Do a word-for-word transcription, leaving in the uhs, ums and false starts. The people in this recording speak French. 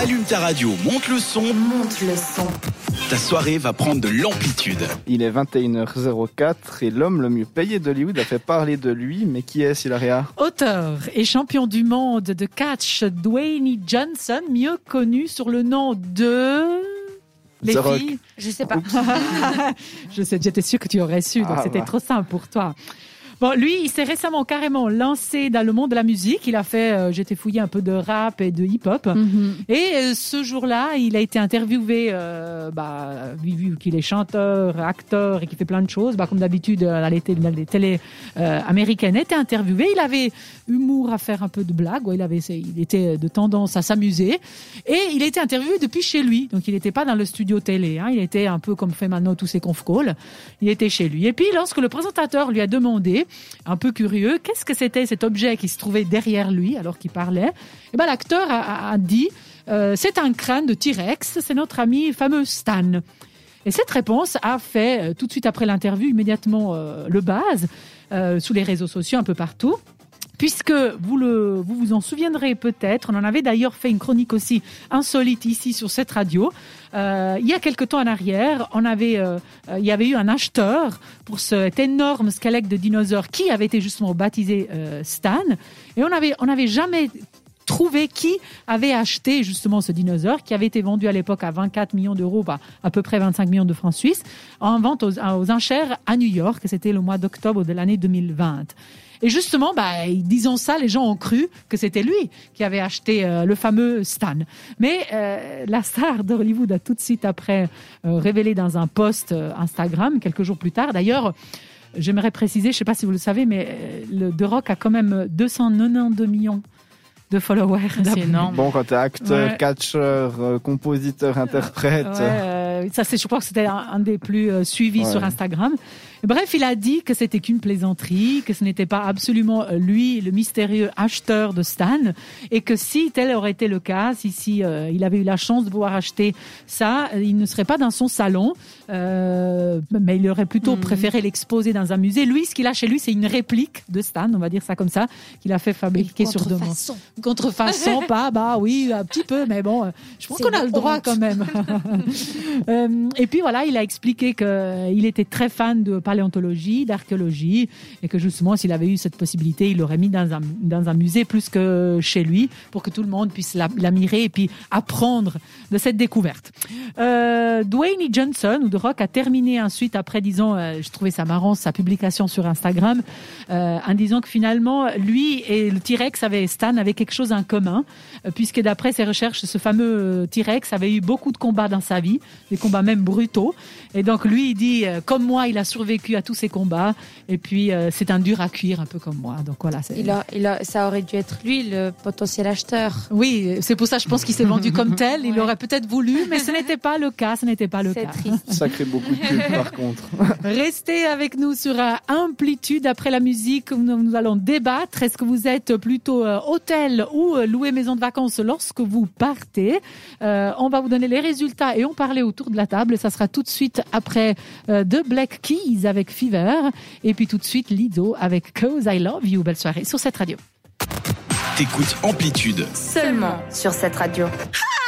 Allume ta radio, monte le son. Monte le son. Ta soirée va prendre de l'amplitude. Il est vingt et une heures zéro quatre et l'homme le mieux payé d'Hollywood a fait parler de lui. Mais qui est-ce, Hilaria ? Auteur et champion du monde de catch, Dwayne Johnson, mieux connu sur le nom de... Les The Rock. filles, Je sais pas. je sais, j'étais sûre que tu aurais su, donc Ah, c'était bah. trop simple pour toi. Bon, lui, il s'est récemment carrément lancé dans le monde de la musique. Il a fait, euh, j'étais fouillé un peu de rap et de hip-hop. Mm-hmm. Et euh, ce jour-là, il a été interviewé, euh, bah, vu, vu qu'il est chanteur, acteur et qu'il fait plein de choses, bah, comme d'habitude, à les télé, les télé euh, américaines, était interviewé. Il avait humour à faire un peu de blagues. Ouais, il avait, il était de tendance à s'amuser. Et il a été interviewé depuis chez lui. Donc, il n'était pas dans le studio télé. Hein. Il était un peu comme fait maintenant tous ses conf calls. Il était chez lui. Et puis, lorsque le présentateur lui a demandé, un peu curieux, qu'est-ce que c'était cet objet qui se trouvait derrière lui alors qu'il parlait, et ben, l'acteur a, a dit euh, c'est un crâne de T-Rex, c'est notre ami fameux Stan. Et cette réponse a fait, euh, tout de suite après l'interview, immédiatement euh, le buzz euh, sous les réseaux sociaux un peu partout. Puisque vous, le, vous vous en souviendrez peut-être, on en avait d'ailleurs fait une chronique aussi insolite ici sur cette radio. Euh, il y a quelque temps en arrière, on avait, euh, il y avait eu un acheteur pour cet énorme squelette de dinosaure qui avait été justement baptisé euh, Stan. Et on avait, on n'avait jamais trouvé qui avait acheté justement ce dinosaure qui avait été vendu à l'époque à vingt-quatre millions d'euros, bah, à peu près vingt-cinq millions de francs suisses, en vente aux, aux enchères à New York. C'était le mois d'octobre de l'année deux mille vingt. Et justement, bah, disons ça, les gens ont cru que c'était lui qui avait acheté euh, le fameux Stan. Mais euh, la star d'Hollywood a tout de suite après euh, révélé dans un post euh, Instagram, quelques jours plus tard. D'ailleurs, j'aimerais préciser, je ne sais pas si vous le savez, mais euh, le The Rock a quand même deux cent quatre-vingt-douze millions de followers. C'est énorme. Bon, quand t'es acteur, Ouais. catcheur, euh, compositeur, interprète... Ouais, euh, ça, c'est, je crois que c'était un, un des plus euh, suivis Ouais. sur Instagram. Bref, il a dit que c'était qu'une plaisanterie, que ce n'était pas absolument euh, lui, le mystérieux acheteur de Stan, et que si tel aurait été le cas, si, si euh, il avait eu la chance de pouvoir acheter ça, euh, il ne serait pas dans son salon, euh, mais il aurait plutôt Mhm. préféré l'exposer dans un musée. Lui, ce qu'il a chez lui, c'est une réplique de Stan, on va dire ça comme ça, qu'il a fait fabriquer sur demande. Contrefaçon. Contrefaçon, pas, bah oui, un petit peu, mais bon, euh, je pense C'est qu'on a une le droit honte. quand même. Euh, et puis voilà, il a expliqué qu'il était très fan de paléontologie, d'archéologie, et que justement, s'il avait eu cette possibilité, il l'aurait mis dans un, dans un musée plus que chez lui, pour que tout le monde puisse la- l'admirer et puis apprendre de cette découverte. Euh, Dwayne Johnson, ou The Rock, a terminé ensuite, après, disons, euh, je trouvais ça marrant, sa publication sur Instagram, euh, en disant que finalement, lui et le T-Rex avaient, Stan avait quelque chose en commun, euh, puisque d'après ses recherches, ce fameux euh, T-Rex avait eu beaucoup de combats dans sa vie, des combats même brutaux. Et donc lui, il dit, euh, comme moi, il a survécu à tous ces combats, et puis euh, c'est un dur à cuire, un peu comme moi. Donc voilà. C'est... Il a, il a, ça aurait dû être lui le potentiel acheteur. Oui, c'est pour ça, je pense qu'il s'est vendu comme tel. Il Ouais. aurait peut-être voulu, mais ce n'était pas le cas. Ce n'était pas le C'est cas. triste. Ça crée beaucoup de pubs, par contre. Restez avec nous sur euh, Amplitude. Après la musique, nous, nous allons débattre. Est-ce que vous êtes plutôt euh, hôtel ou euh, louer maison de vacances lorsque vous partez? Euh, on va vous donner les résultats et on parlait autour de la table. Ça sera tout de suite après euh, The Black Keys avec Fever. Et puis tout de suite Lido avec Cause I Love You. Belle soirée sur cette radio. T'écoutes Amplitude. Seulement sur cette radio.